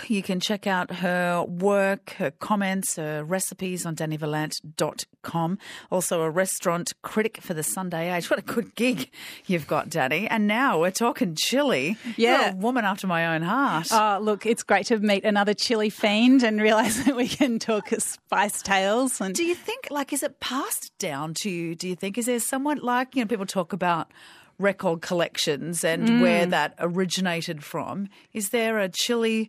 You can check out her work, her comments, her recipes on DannyVallant.com. Also a restaurant critic for the Sunday Age. What a good gig you've got, Danny. And now we're talking chili. Yeah. You're a woman after my own heart. Oh, look, it's great to meet another chili fiend and realise that we can talk spice tales. And do you think, is it passed down to you, do you think? Is there someone people talk about record collections and where that originated from. Is there a chili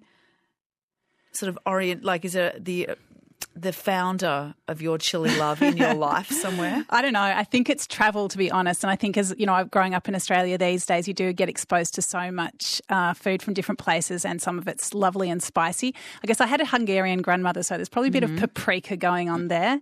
sort of is there the founder of your chili love in your life somewhere? I don't know. I think it's travel, to be honest. And I think as, growing up in Australia these days, you do get exposed to so much food from different places and some of it's lovely and spicy. I guess I had a Hungarian grandmother, so there's probably a bit of paprika going on there.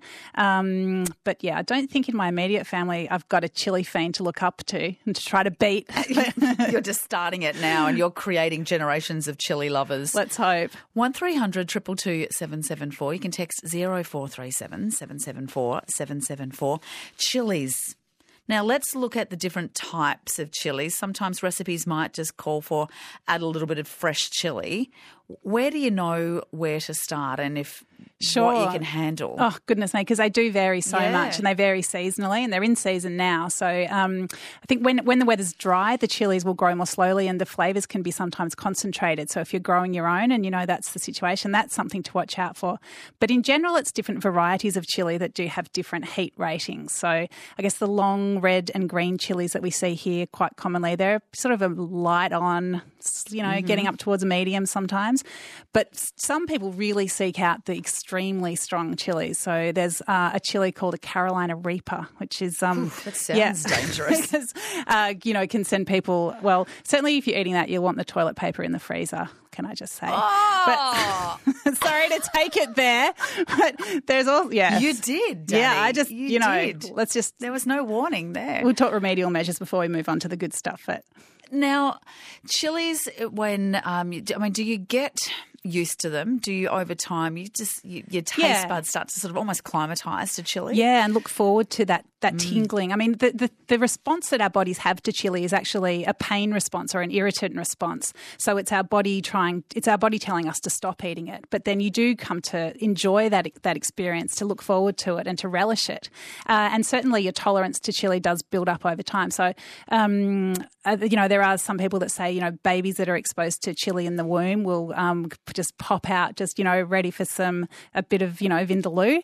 But yeah, I don't think in my immediate family I've got a chili fiend to look up to and to try to beat. You're just starting it now and you're creating generations of chili lovers. Let's hope. 1300 222 774. You can text 0437 774 774. Chilies. Now, let's look at the different types of chilies. Sometimes recipes might just call for add a little bit of fresh chili. Where do you know where to start and what you can handle? Oh, goodness me, because they do vary so much and they vary seasonally and they're in season now. So I think when the weather's dry, the chilies will grow more slowly and the flavours can be sometimes concentrated. So if you're growing your own and that's the situation, that's something to watch out for. But in general, it's different varieties of chili that do have different heat ratings. So I guess the long red and green chilies that we see here quite commonly, they're sort of a light on, getting up towards a medium sometimes. But some people really seek out the extremely strong chilies. So there's a chili called a Carolina Reaper, which is that sounds dangerous. Because, can send people. Well, certainly if you're eating that, you'll want the toilet paper in the freezer. Can I just say? Oh! But sorry to take it there, but there's all You did, Danny. Yeah, I just did. Let's just. There was no warning there. We'll talk remedial measures before we move on to the good stuff. But now, chilies. Do you get used to them? Do you over time? Your taste buds start to sort of almost climatise to chili. Yeah, and look forward to that tingling. I mean, the response that our bodies have to chili is actually a pain response or an irritant response. So it's our body telling us to stop eating it. But then you do come to enjoy that experience, to look forward to it and to relish it. And certainly your tolerance to chili does build up over time. So, there are some people that say, babies that are exposed to chili in the womb will just pop out, ready for a bit of, vindaloo.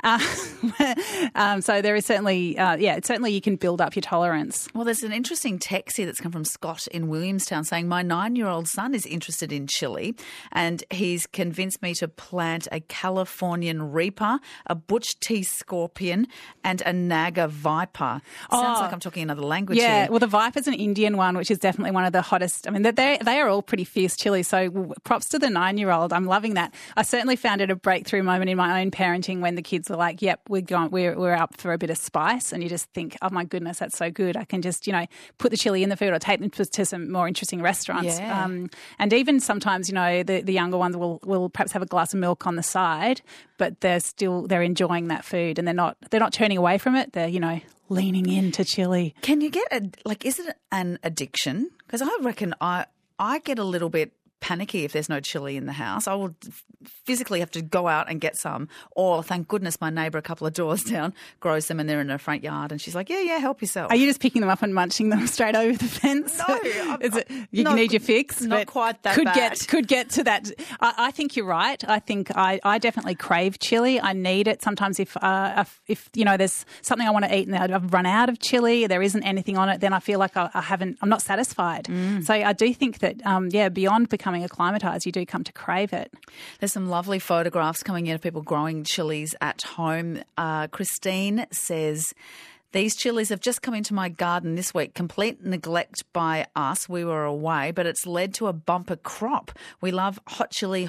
So there is certainly, certainly you can build up your tolerance. Well, there's an interesting text here that's come from Scott in Williamstown saying, my 9-year-old son is interested in chili and he's convinced me to plant a Californian Reaper, a Butch T Scorpion and a Naga Viper. Sounds like I'm talking another language here. Yeah, well, the Viper's an Indian one, which is definitely one of the hottest. I mean, they are all pretty fierce chilies, so props to the 9-year-old. I'm loving that. I certainly found it a breakthrough moment in my own parenting when the kids were like, yep, we're up for a bit of spice, and you just think, oh my goodness, that's so good. I can just, put the chili in the food or take them to some more interesting restaurants. Yeah. And even sometimes, the younger ones will perhaps have a glass of milk on the side, but they're enjoying that food and they're not turning away from it. They're, leaning into chili. Can you get is it an addiction? Because I reckon I get a little bit panicky if there's no chili in the house. I will physically have to go out and get some. Or thank goodness my neighbour a couple of doors down grows them and they're in her front yard and she's like, yeah, help yourself. Are you just picking them up and munching them straight over the fence? No. You need your fix? Not quite that bad. Could get to that. I think you're right. I think I definitely crave chili. I need it. Sometimes if there's something I want to eat and I've run out of chili, there isn't anything on it, then I feel like I'm not satisfied. So I do think that, beyond becoming acclimatised, you do come to crave it. There's some lovely photographs coming in of people growing chilies at home. Christine says, these chilies have just come into my garden this week. Complete neglect by us. We were away, but it's led to a bumper crop. We love hot chili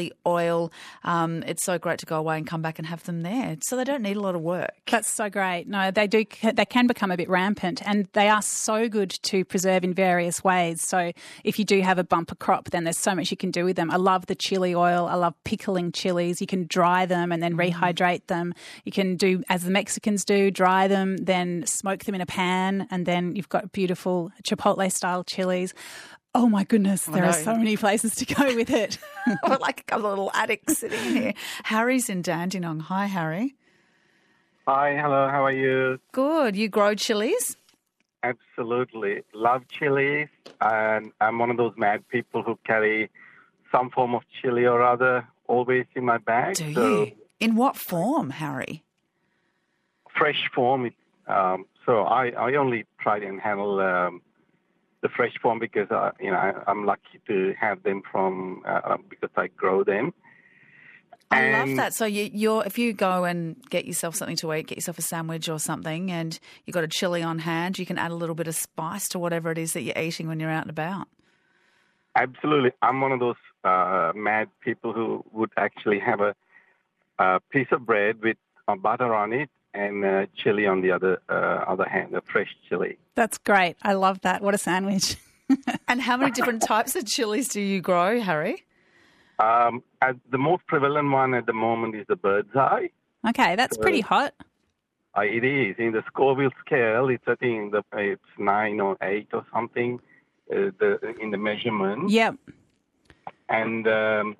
oil. It's so great to go away and come back and have them there. So they don't need a lot of work. That's so great. No, they do. They can become a bit rampant and they are so good to preserve in various ways. So if you do have a bumper crop, then there's so much you can do with them. I love the chili oil. I love pickling chilies. You can dry them and then rehydrate them. You can do, as the Mexicans do, dry them, then smoke them in a pan, and then you've got beautiful Chipotle-style chilies. Oh, my goodness. There are so many places to go with it. We're like a couple of little addicts sitting in here. Harry's in Dandenong. Hi, Harry. Hi, hello, how are you? Good. You grow chilies? Absolutely. Love chilies, and I'm one of those mad people who carry some form of chili or other always in my bag. Do you? In what form, Harry? Fresh form. So I only try and handle the fresh form because I'm lucky to have them from because I grow them. I love that. So if you go and get yourself something to eat, get yourself a sandwich or something, and you've got a chili on hand, you can add a little bit of spice to whatever it is that you're eating when you're out and about. Absolutely. I'm one of those mad people who would actually have a piece of bread with butter on it and chili on the other hand, a fresh chili. That's great. I love that. What a sandwich. And how many different types of chilies do you grow, Harry? The most prevalent one at the moment is the bird's eye. Okay, that's pretty hot. It is. In the Scoville scale, I think it's 9 or 8 or something in the measurement. Yep. And,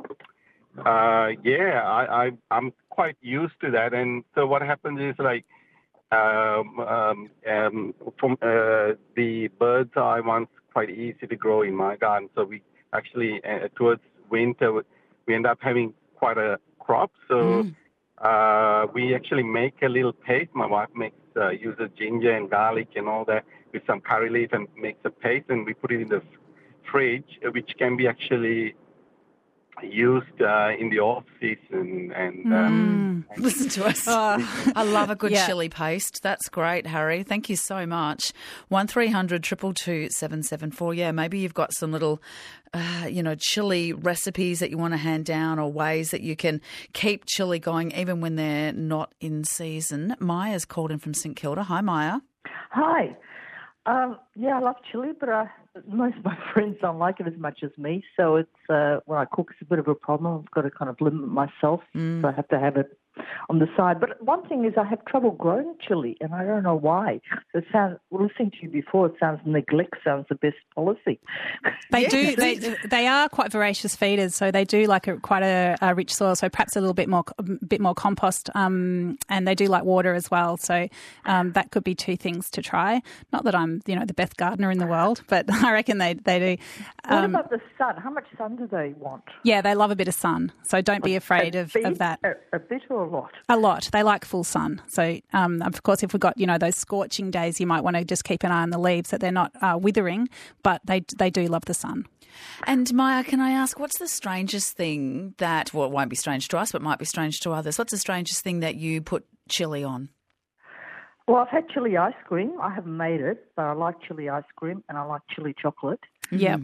I'm quite used to that. And so what happens is from the bird's eye one's quite easy to grow in my garden. So we actually, towards winter, we end up having quite a crop. So we actually make a little paste. My wife uses ginger and garlic and all that with some curry leaf and makes a paste, and we put it in the fridge, which can be actually used in the off season. And listen to us. I love a good chili paste. That's great, Harry. Thank you so much. 1300 222 774. Yeah, maybe you've got some little, chili recipes that you want to hand down, or ways that you can keep chili going even when they're not in season. Maya's called in from St Kilda. Hi, Maya. Hi. I love chili, but most of my friends don't like it as much as me. So it's when I cook, it's a bit of a problem. I've got to kind of limit myself, so I have to have it on the side. But one thing is I have trouble growing chili, and I don't know why. Listening to you before, it sounds neglect sounds the best policy. They do. They are quite voracious feeders, so they do like quite a rich soil. So perhaps a little bit more compost, and they do like water as well. So that could be two things to try. Not that I'm the best gardener in the world, but I reckon they do. What about the sun? How much sun do they want? Yeah, they love a bit of sun. So don't be afraid of that. A bit or a lot? A lot. They like full sun. So, of course, if we've got, those scorching days, you might want to just keep an eye on the leaves that they're not withering, but they do love the sun. And Maya, can I ask, what's the strangest thing it won't be strange to us, but might be strange to others. What's the strangest thing that you put chili on? Well, I've had chili ice cream. I haven't made it, but I like chili ice cream and I like chili chocolate. Yeah.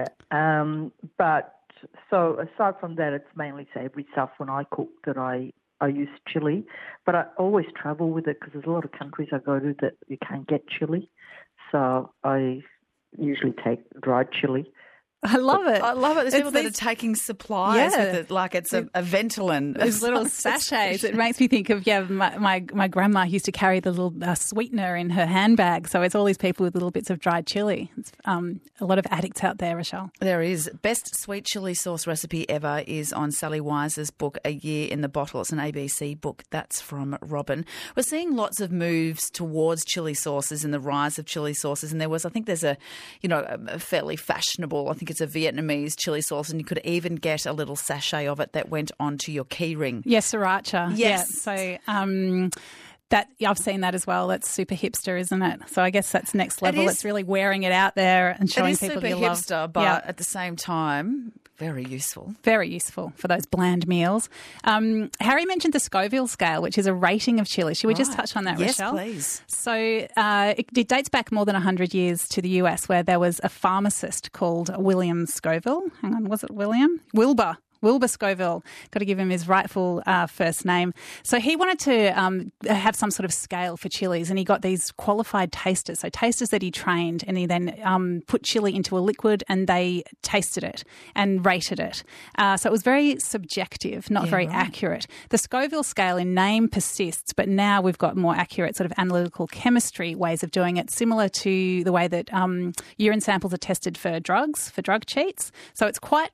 But so aside from that, it's mainly savoury stuff when I cook that I use chili. But I always travel with it because there's a lot of countries I go to that you can't get chili. So I usually take dried chili. I love it. I love it. There's people that are taking supplies with it like it's a Ventolin. Those little sachets. It makes me think of, my grandma used to carry the little sweetener in her handbag. So it's all these people with little bits of dried chili. It's a lot of addicts out there, Rochelle. There is. Best sweet chili sauce recipe ever is on Sally Wise's book, A Year in the Bottle. It's an ABC book. That's from Robin. We're seeing lots of moves towards chili sauces and the rise of chili sauces. And there's a fairly fashionable, I think it's a Vietnamese chili sauce, and you could even get a little sachet of it that went onto your key ring. Yes, sriracha. Yes. Yeah, so I've seen that as well. That's super hipster, isn't it? So I guess that's next level. It's really wearing it out there and showing people you love. It is super hipster, but at the same time, very useful. Very useful for those bland meals. Harry mentioned the Scoville scale, which is a rating of chili. Should we just touch on that, Rochelle? Yes, please. So it dates back more than 100 years to the US, where there was a pharmacist called William Scoville. Hang on, was it William? Wilbur Wilbur Scoville. Got to give him his rightful first name. So he wanted to have some sort of scale for chilies, and he got these qualified tasters. So tasters that he trained, and he then put chili into a liquid, and they tasted it and rated it. So it was very subjective, not very accurate. The Scoville scale in name persists, but now we've got more accurate sort of analytical chemistry ways of doing it, similar to the way that urine samples are tested for drugs, for drug cheats. So it's quite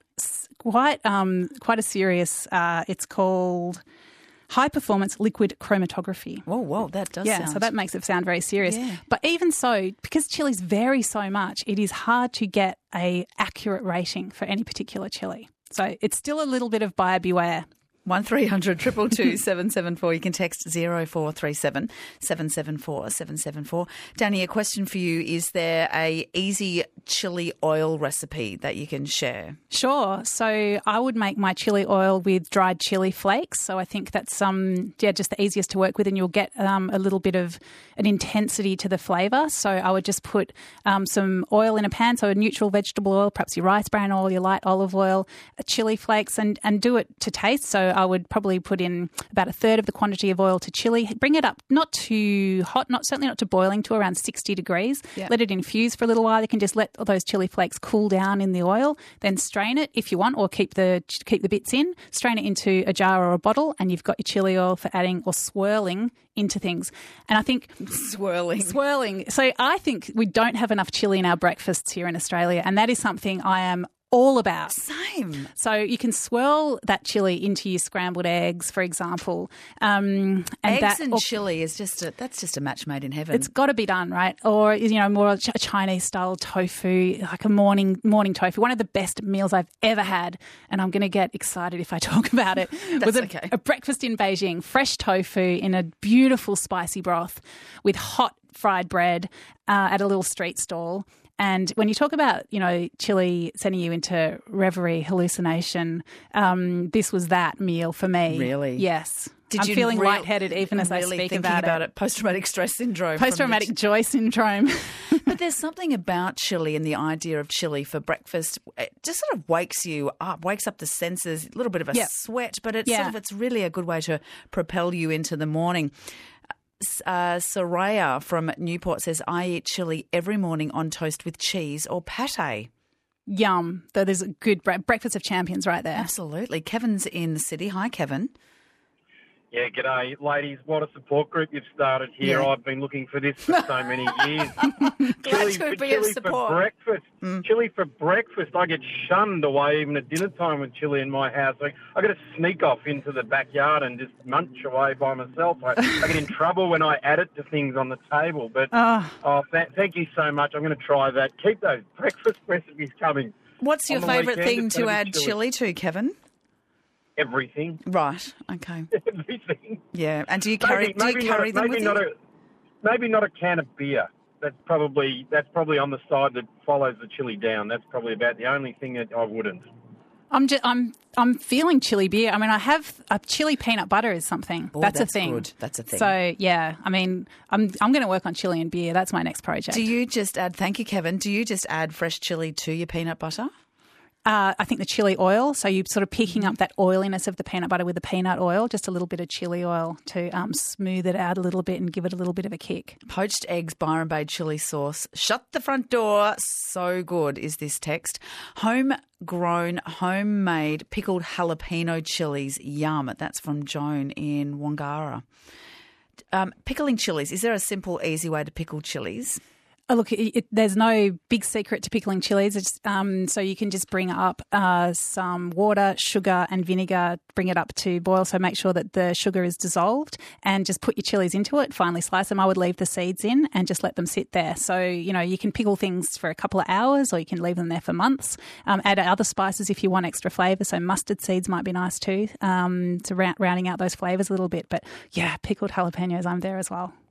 a serious. It's called high performance liquid chromatography. Whoa, that does sound. So that makes it sound very serious. Yeah. But even so, because chilies vary so much, it is hard to get a accurate rating for any particular chili. So it's still a little bit of buyer beware. 1300 222 774. You can text 0437 774 774. Danny, a question for you. Is there a easy chili oil recipe that you can share? Sure. So I would make my chili oil with dried chili flakes. So I think that's just the easiest to work with, and you'll get a little bit of an intensity to the flavour. So I would just put some oil in a pan, so a neutral vegetable oil, perhaps your rice bran oil, your light olive oil, chili flakes, and do it to taste. So I would probably put in about a third of the quantity of oil to chili. Bring it up not too hot, certainly not to boiling, to around 60 degrees. Yep. Let it infuse for a little while. You can just let all those chili flakes cool down in the oil, then strain it if you want, or keep the bits in. Strain it into a jar or a bottle, and you've got your chili oil for adding or swirling into things. And I think swirling. So I think we don't have enough chili in our breakfasts here in Australia, and that is something I am all about. Same. So you can swirl that chili into your scrambled eggs, for example. Eggs and chili is just a match made in heaven. It's got to be done, right? Or more a Chinese style tofu, like a morning tofu. One of the best meals I've ever had, and I'm going to get excited if I talk about it. That's okay. A breakfast in Beijing, fresh tofu in a beautiful spicy broth with hot fried bread at a little street stall. And when you talk about, chili sending you into reverie, hallucination, this was that meal for me. Really? Yes. I'm feeling lightheaded even as I speak about it. Post-traumatic stress syndrome. Post-traumatic joy syndrome. But there's something about chili and the idea of chili for breakfast. It just sort of wakes you up, wakes up the senses, a little bit of a sweat, but it's really a good way to propel you into the morning. Soraya from Newport says, I eat chili every morning on toast with cheese or pate. Yum. That is a good breakfast of champions right there. Absolutely. Kevin's in the city. Hi, Kevin. Yeah, g'day, ladies. What a support group you've started here. Yeah. I've been looking for this for so many years. Chili for breakfast. Chili for breakfast. I get shunned away even at dinner time with chili in my house. I got to sneak off into the backyard and just munch away by myself. I get in trouble when I add it to things on the table. But thank you so much. I'm going to try that. Keep those breakfast recipes coming. What's your favourite thing to add chili to, Kevin? Everything. Right. Okay. Everything. Yeah. And do you carry them with you? Maybe not a can of beer. That's probably on the side that follows the chili down. That's probably about the only thing that I wouldn't. I'm feeling chili beer. I mean, I have a chili peanut butter is something. That's a thing. Good. That's a thing. So yeah, I mean, I'm going to work on chili and beer. That's my next project. Do you just add? Thank you, Kevin. Do you just add fresh chili to your peanut butter? I think the chili oil, so you're sort of picking up that oiliness of the peanut butter with the peanut oil, just a little bit of chili oil to smooth it out a little bit and give it a little bit of a kick. Poached eggs, Byron Bay chili sauce. Shut the front door. So good is this text. Homegrown, homemade pickled jalapeno chilies. Yum. That's from Joan in Wangara. Pickling chilies. Is there a simple, easy way to pickle chilies? Oh, look, there's no big secret to pickling chilies. It's, so you can just bring up some water, sugar and vinegar, bring it up to boil. So make sure that the sugar is dissolved and just put your chilies into it, finely slice them. I would leave the seeds in and just let them sit there. So, you can pickle things for a couple of hours or you can leave them there for months. Add other spices if you want extra flavour. So mustard seeds might be nice too, to rounding out those flavours a little bit. But yeah, pickled jalapenos, I'm there as well.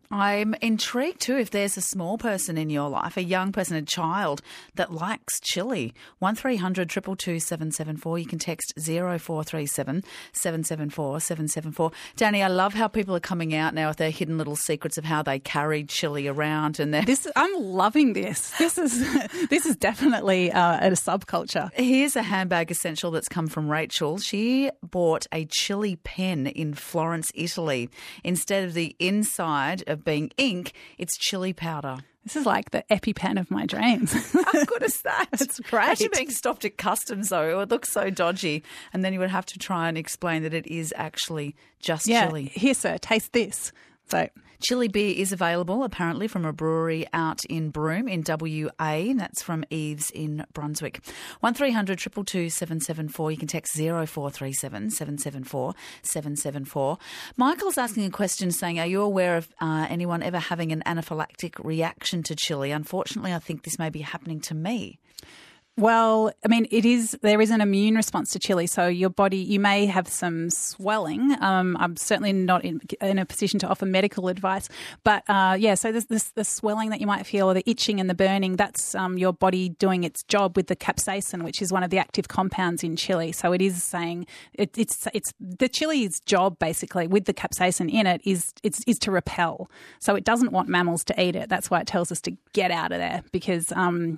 I'm intrigued too if there's a small person in your life, a young person, a child that likes chili. 1300 222 774. You can text 0437 774 774. Danny, I love how people are coming out now with their hidden little secrets of how they carried chili around. And I'm loving this. This is definitely a subculture. Here's a handbag essential that's come from Rachel. She bought a chili pen in Florence, Italy. Instead of the inside of being ink, it's chili powder. This is like the EpiPen of my dreams. How good is that? It's great. Actually being stopped at customs, though, it would look so dodgy. And then you would have to try and explain that it is actually just chili. Here, sir, taste this. So chili beer is available, apparently, from a brewery out in Broome in WA, and that's from Eves in Brunswick. 1300 222 774. You can text 0437 774 774. Michael's asking a question saying, are you aware of anyone ever having an anaphylactic reaction to chili? Unfortunately, I think this may be happening to me. Well, I mean, there is an immune response to chili. So your body, you may have some swelling. I'm certainly not in a position to offer medical advice. But so there's the swelling that you might feel, or the itching and the burning, that's your body doing its job with the capsaicin, which is one of the active compounds in chili. So it is saying it's the chili's job basically with the capsaicin in it is to repel. So it doesn't want mammals to eat it. That's why it tells us to get out of there, because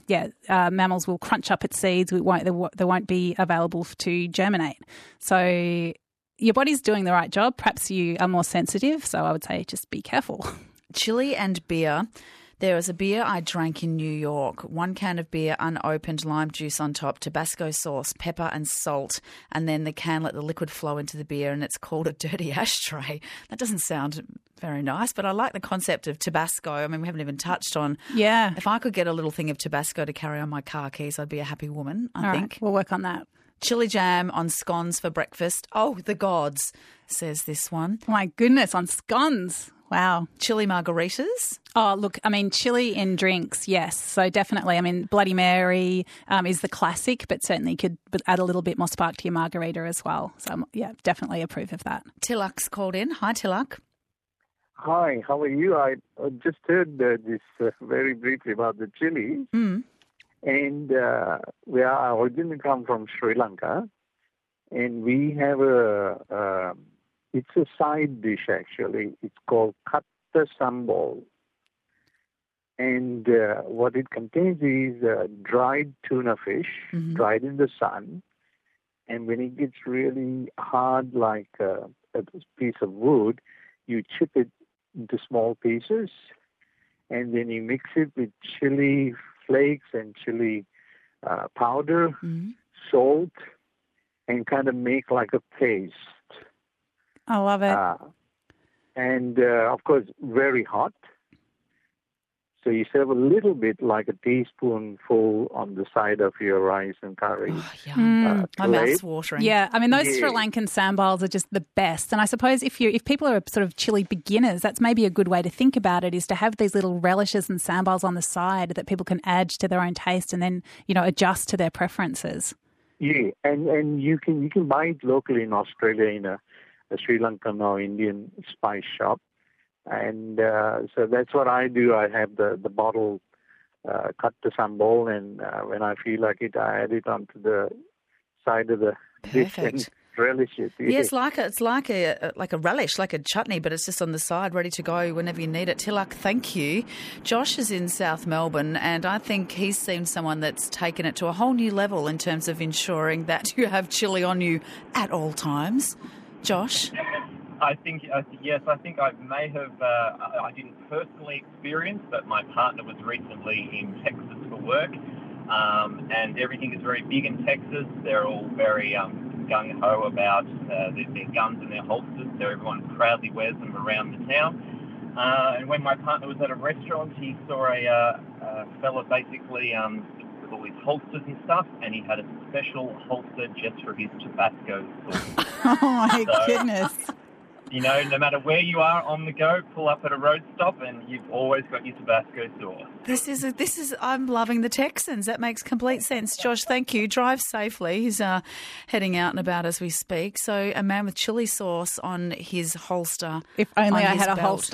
mammals will crunch up its seeds. They won't be available to germinate. So your body's doing the right job. Perhaps you are more sensitive. So I would say just be careful. Chili and beer. There was a beer I drank in New York. 1 can of beer, unopened, lime juice on top, Tabasco sauce, pepper and salt, and then the can let the liquid flow into the beer, and it's called a dirty ashtray. That doesn't sound very nice, but I like the concept of Tabasco. I mean, we haven't even touched on. Yeah. If I could get a little thing of Tabasco to carry on my car keys, I'd be a happy woman, I think. Right, we'll work on that. Chili jam on scones for breakfast. Oh, the gods, says this one. Oh my goodness, on scones. Wow. Chili margaritas? Oh, look, I mean, chili in drinks, yes. So definitely, I mean, Bloody Mary is the classic, but certainly could add a little bit more spark to your margarita as well. So, yeah, definitely approve of that. Tilak's called in. Hi, Tilak. Hi, how are you? I just heard this very briefly about the chili. Mm. And we are originally come from Sri Lanka, and we have it's a side dish actually. It's called katta sambal. And what it contains is dried tuna fish, dried in the sun. And when it gets really hard like a piece of wood, you chip it into small pieces, and then you mix it with chili flakes and chili powder, salt, and kind of make like a paste. I love it. And, of course, very hot. So you serve a little bit, like a teaspoonful on the side of your rice and curry. Oh, yum. My mouth's watering. Yeah, I mean, those Sri Lankan sambals are just the best. And I suppose if people are sort of chili beginners, that's maybe a good way to think about it, is to have these little relishes and sambals on the side that people can add to their own taste and then, adjust to their preferences. Yeah, and you can buy it locally in Australia in a Sri Lankan or Indian spice shop. And so that's what I do. I have the bottle katta sambal, and when I feel like it, I add it onto the side of the dish and relish it. Yeah, it's like a relish, like a chutney, but it's just on the side, ready to go whenever you need it. Tilak, thank you. Josh is in South Melbourne, and I think he's seen someone that's taken it to a whole new level in terms of ensuring that you have chili on you at all times. Josh? I think I may have, I didn't personally experience, but my partner was recently in Texas for work, and everything is very big in Texas. They're all very gung-ho about their guns and their holsters, so everyone proudly wears them around the town. And when my partner was at a restaurant, he saw a fella basically with all his holsters and stuff, and he had a special holster just for his Tabasco sauce. Oh, my goodness. No matter where you are on the go, pull up at a road stop and you've always got your Tabasco sauce. This is. I'm loving the Texans. That makes complete sense. Josh, thank you. Drive safely. He's heading out and about as we speak. So a man with chili sauce on his holster. If only I had a belt. holster.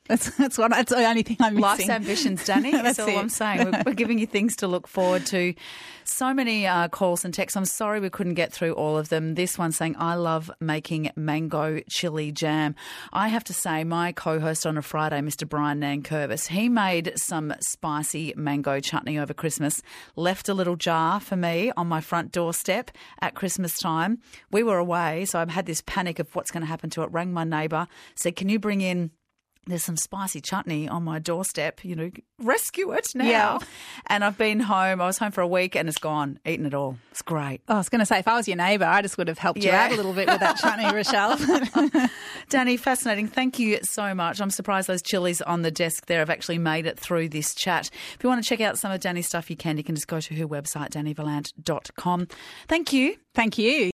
That's the only thing I'm missing. Life's ambitions, Danny. That's all I'm saying. We're giving you things to look forward to. So many calls and texts. I'm sorry we couldn't get through all of them. This one saying, I love making mango chili jam. I have to say, my co-host on a Friday, Mr. Brian Nankervis, he made some spicy mango chutney over Christmas, left a little jar for me on my front doorstep at Christmas time. We were away, so I had this panic of what's going to happen to it. Rang my neighbour, said, can you bring in, there's some spicy chutney on my doorstep, rescue it now. Yeah. And I've been home. I was home for a week and it's gone, eaten it all. It's great. Oh, I was going to say, if I was your neighbour, I just would have helped you out a little bit with that chutney, Rochelle. Danny, fascinating. Thank you so much. I'm surprised those chilies on the desk there have actually made it through this chat. If you want to check out some of Danny's stuff, you can. You can just go to her website, dannyvalant.com. Thank you. Thank you.